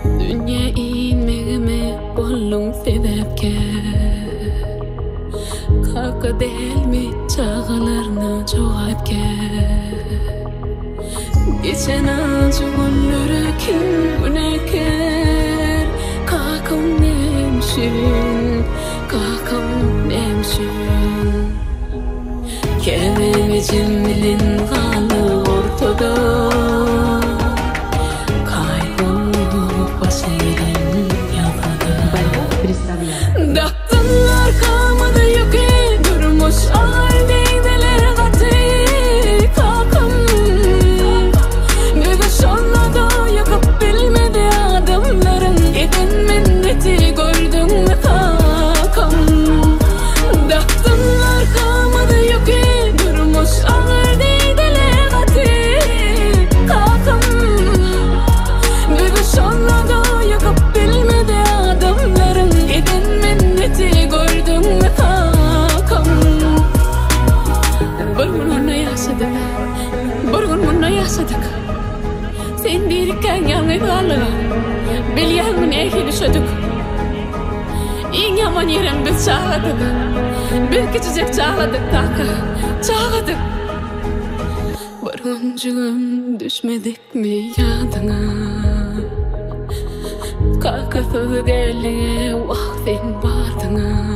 Dünya inmegime bollun sebepkar Kaka delmi çağalarına çoğapkar Geçen acı günlere kim günekar Kakam nemşin, kakam nemşin Kevim için bilin kalı ortada Daktınlar kalmadı yok ki durmuş ağır deydeler katı Kakam Müge şonladı yakıp bilmedi adamların Gidin minneti gördün mü kakam Daktınlar kalmadı yok ki durmuş ağır deydeler katı Kakam Müge şonladı yakıp bilmedi adamların Gidin minneti gördün mü kakam Bir gün bununla yaşadık Sen birikken yanı kalığa Bilgen mi ehilişedik İn yaman yerin biz çağladık Bir küçücük çağladık kaka Çağladık Bir güncüğüm düşmedik mi yadına Kakasız deliye vaktin bardına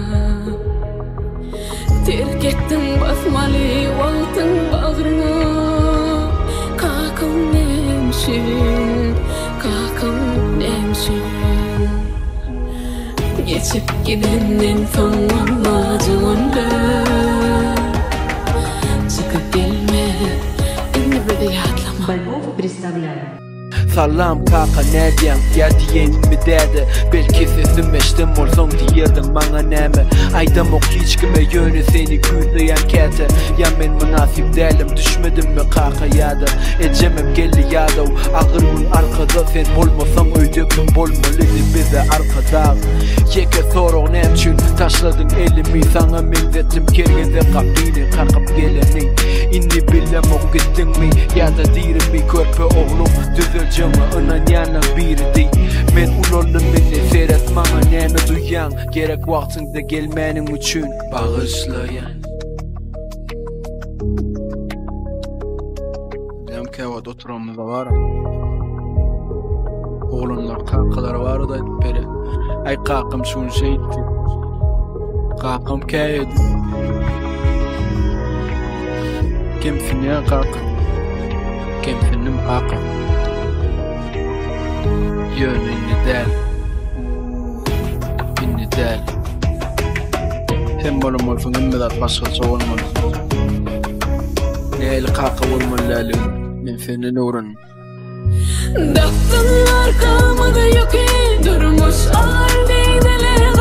Terk ettin basmalı vaktin bağrına Kakam nemşin, kakam nemşin Geçip gidenin son olmacığında Çıkıp gelme, indi böyle yatlama Бальбов представляет. Salam kaka ne diyen ya diyen mi dedi Belki sesim eştim olsam diyerdin bana neme Aydam ok hiç kime yönü seni güzleyen kete Ya men münasip değilim düşmedim mi kaka ya da Ecemem geldi ya da ağırın arkada Sen olmasan öydüküm bolmalıydı bize arkada Yeke soruk ne için taşladın elimi Sana menzettim kergede kaptığını kakıp geleni İnni bilem ok gittin mi ya da dirim mi körpe oğlum düzeleceğim Önen yana biri değil Men ulollum beni seyret bana nene duyan Gerek vaktinde gelmenin için bağışlayan Dem kevat oturamızda var Oğlunlar kankalar var da beri Ay kakam şun şeydi Kakam kaydı Kimsin ya kakam Kimsinim kakam Yönü inni del Hem bolum olsun immedat başkası olmalı Ne el kaka olmalı Men senin uğrun Daktınlar kalmadı yok ki durmuş ağır deydeler